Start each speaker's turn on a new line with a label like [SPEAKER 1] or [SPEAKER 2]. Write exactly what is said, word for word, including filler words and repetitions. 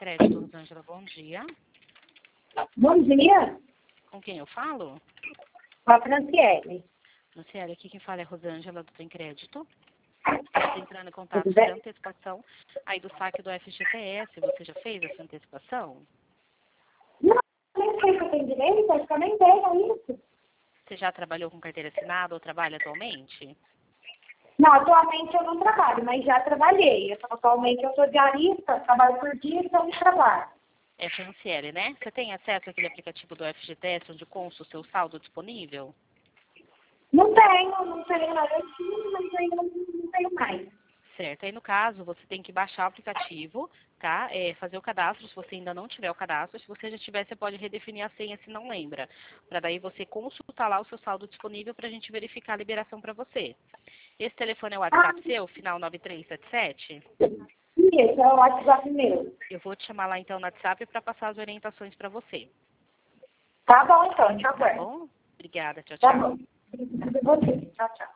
[SPEAKER 1] Crédito, Rosângela, bom dia.
[SPEAKER 2] Bom dia,
[SPEAKER 1] Com quem eu falo?
[SPEAKER 2] com a Franciele.
[SPEAKER 1] Franciele, aqui quem fala é Rosângela do Tem Crédito. Estou entrando em contato
[SPEAKER 2] Tudo
[SPEAKER 1] da
[SPEAKER 2] bem?
[SPEAKER 1] antecipação aí do saque do F G T S. Você já fez essa antecipação?
[SPEAKER 2] Não, nem sei se eu tenho direito, acho que eu nem tenho isso.
[SPEAKER 1] Você já trabalhou com carteira assinada ou trabalha atualmente?
[SPEAKER 2] Não, atualmente eu não trabalho, mas já trabalhei. Eu, atualmente eu sou diarista, trabalho por dia, então eu trabalho.
[SPEAKER 1] É Franciele, né? Você tem acesso àquele aplicativo do F G T S onde consta o seu saldo disponível?
[SPEAKER 2] Não tenho, não tenho nada assim, mas ainda não, não tenho mais.
[SPEAKER 1] Certo. Aí, no caso, você tem que baixar o aplicativo, tá? É, fazer o cadastro, se você ainda não tiver o cadastro. Se você já tiver, você pode redefinir a senha se não lembra. Para daí você consultar lá o seu saldo disponível para a gente verificar a liberação para você. Esse telefone é o WhatsApp seu, final nove três sete sete?
[SPEAKER 2] Isso, é o WhatsApp meu.
[SPEAKER 1] Eu vou te chamar lá então no WhatsApp para passar as orientações para você.
[SPEAKER 2] Tá bom então, te
[SPEAKER 1] Tá
[SPEAKER 2] aguardo.
[SPEAKER 1] bom? Obrigada. Tchau,
[SPEAKER 2] Tá
[SPEAKER 1] tchau.
[SPEAKER 2] bom. Obrigada a você. Tchau, tchau.